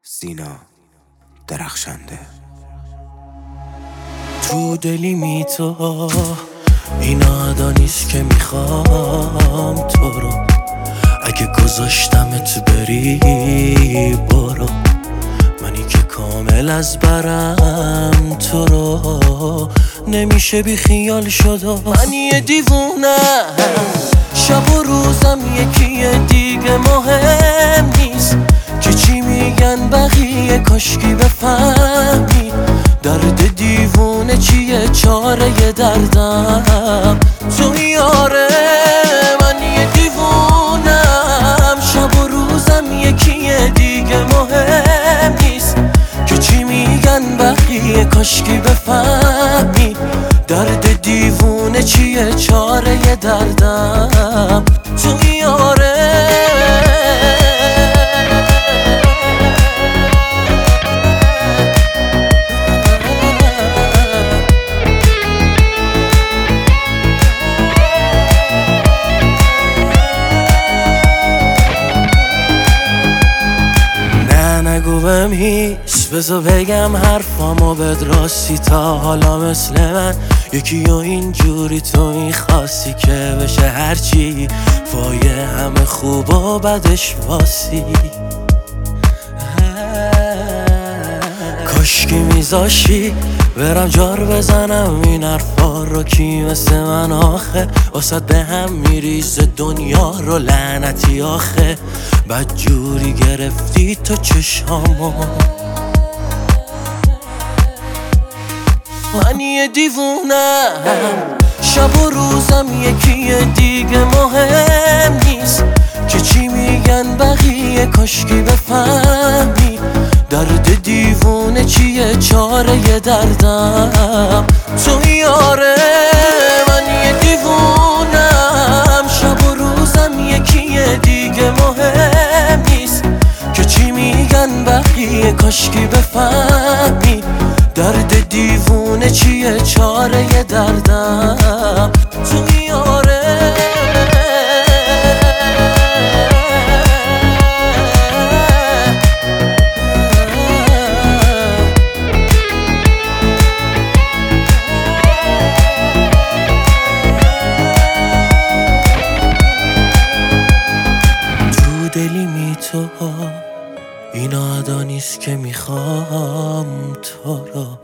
سینا درخشنده. تو دلی تو این عدا نیست که میخوام تو رو، اگه گذاشتمت بری برو، منی که کامل از برم تو رو نمیشه بی خیال شد. من یه دیوونه شب و روزم یکیه دیگه مهم نیست که چی میگن بقیه، کاشکی بفهمی درد دیوونه چیه، چاره دردم تو یاره. من یه دیوونم شب و روزم یکیه دیگه مهم نیست که چی میگن بقیه، کاشکی بفهمی درد دیوونه چیه، چاره دردم تو یاره. نگو بهم هیچ، بذار بگم حرفامو بد راستی. تا حالا مثل من یکی و اینجوری تو میخواستی که بشه هرچی وایه همه خوب و بدش واسی. کاشکی میذاشی برم جار بزنم این حرفا رو، کی مثل من آخه واسد به هم میریزه دنیا رو، لعنتی آخه بدجوری گرفتی تو چشامو. من یه دیوونم شب و روزم یکیه دیگه مهم نیست که چی میگن بقیه، کاشکی بفهمی درد دیوونه چیه، چاره دردم تو یاره. من یه دیوونم شب و روزم یکیه دیگه مهم نیست که چی میگن بقیه، کاشکی بفهمی درد دیوونه چیه، چاره دردم تو یاره. دلی تو این عدا نیست که میخوام تو رو،